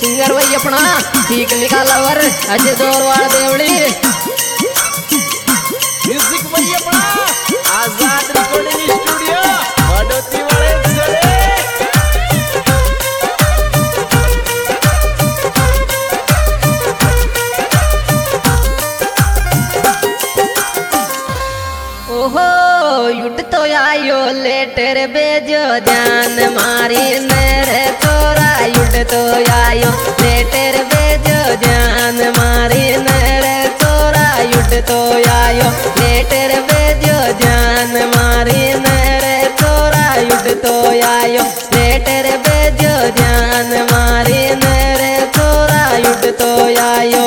Singer भाई अपना ठीक लिखा लवर अजय दोरवाड़ देवड़ी। म्यूजिक भाई अपना आजाद रिकॉर्डिंग स्टूडियो बड़ोती वाले चले। ओहो युट तो आयो लेटर बेजो जान मारी मेरे छोरा युट तो आयो लेटर बेजो जान मारी मेरे छोरा युट तो आयो लेटर बेजो जान मारी मेरे छोरा युट तो आयो लेटर बेजो जान मारी मेरे छोरा युट तो आयो।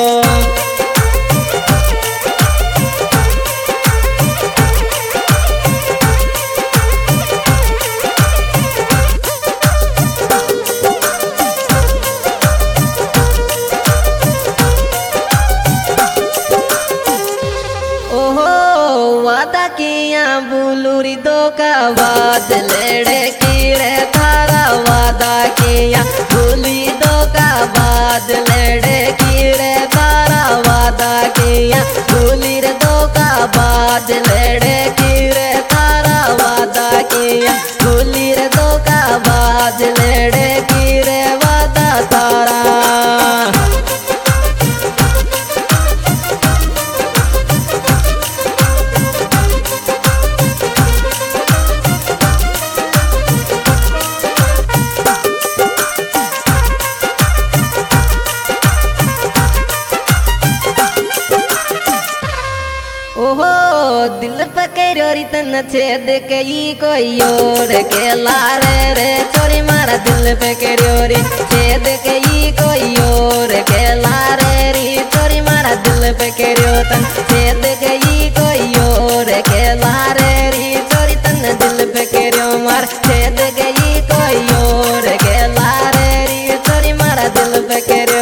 वादा किया बुलूरी दो का बाद लेड़े कीड़े थारा वादा किया बुली दो का बाद लेड़े कीड़े थारा वादा किया बुली रे दो का बाद लेड़े कीड़े थारा वादा किया बुली रे दो का बाद लेड़े कीड़े वादा तारा। ओहो दिल पकड़ो तन छेद कई कोई और के लारे रे चोरी मारा दिल पकड़ो री छेद कई कोई और के लारे री चोरी मारा दिल पकड़ो तन छेद कई कोई और के लारे री चोरी तन दिल पकड़ो मार छेद कई कोई और के लारे री चोरी मारा दिल पकड़ो।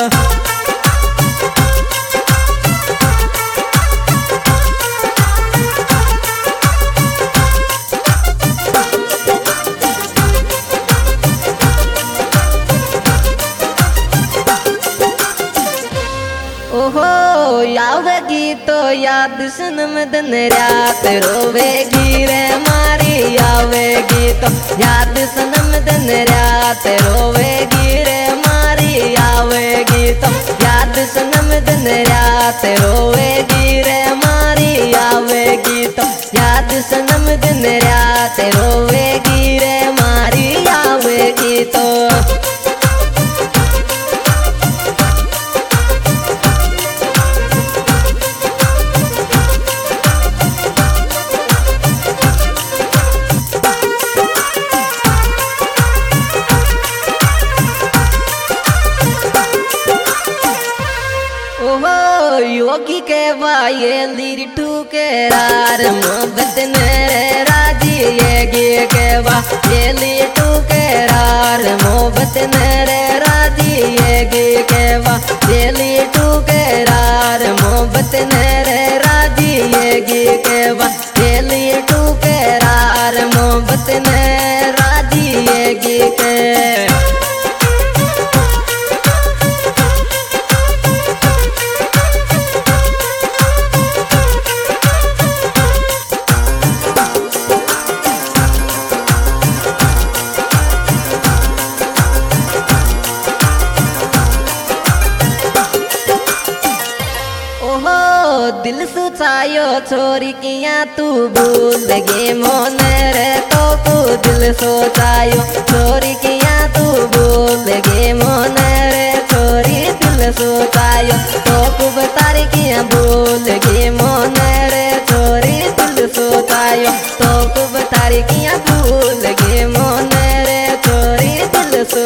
ओहो आवेगी तो याद सनम दिन रात रोवेगी रे मारी आवेगी तो याद सनम दिन रात रोवेगी रे मारी आवेगी तो याद सनम दिन रात रोवेगी रे मारी आवेगी तो याद सनम दिन रात रोवेगी रे मारी आवेगी तो। योगी के वाये लीरी टूके रार मोहब्बत मेरे राजी ये गे के वा ये ली टूके रार मोहब्बत मेरे राजी ये गे के वा ये ली टूके रार मोहब्बत मेरे राजी ये गे के वा ये ली टूके रार मोहब्बत मेरे राजी ये गे के। दिल सुचायो छोरी किया तू भूल गे मोन रे तो तू दिल सोचायो छोरी किया तू भूल गे मोन रे छोरी दिल सोचायो तो खूब तारी किया भूल गे मोन रे छोरी दिल सोचायो तो खूब तारी किया भूल गे मोन रे छोरी दिल सो।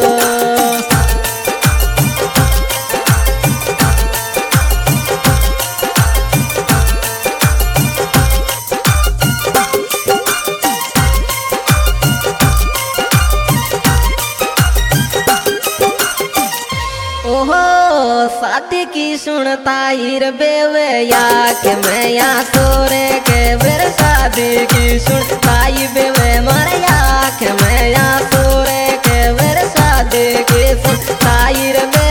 साथी की सुनता हिर बेवे या के मैं या सोरे के बेर शादी की सुनता ही बेवे मारे या के मैं या सोरे के बेर शादी की सुनता हिर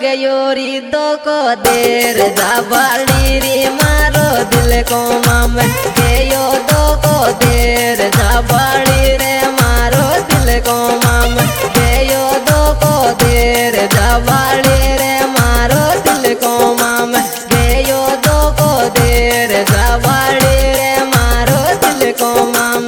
गयो री दो को देर जाबाड़ी रे मारो दिल को माम गयो दो को देर जाबाड़ी रे मारो दिल को माम गयो दो को देर जाबाड़ी रे मारो दिल को माम गयो दो को देर जाबाड़ी रे मारो दिल को माम।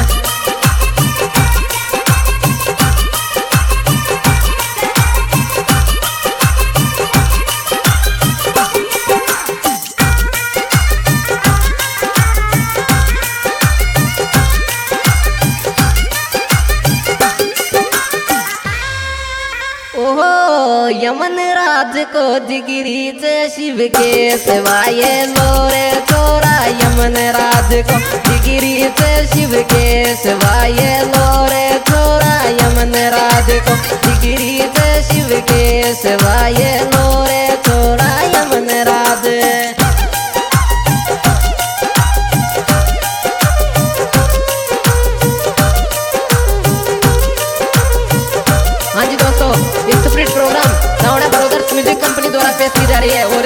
यमन राज को जिगिरी से शिव के सिवाय लोरे छोरा यमन राज को जिगिरी से शिव के सिवाय लोरे छोरा यमन राज को जिगिरी से शिव के सिवाय लोरे छोरा यमन राज। हाँ जी दोस्तों, इस स्प्रिट प्रोग्राम नवड़ा ब्रदर्स म्यूजिक कंपनी द्वारा पेश की जा रही है।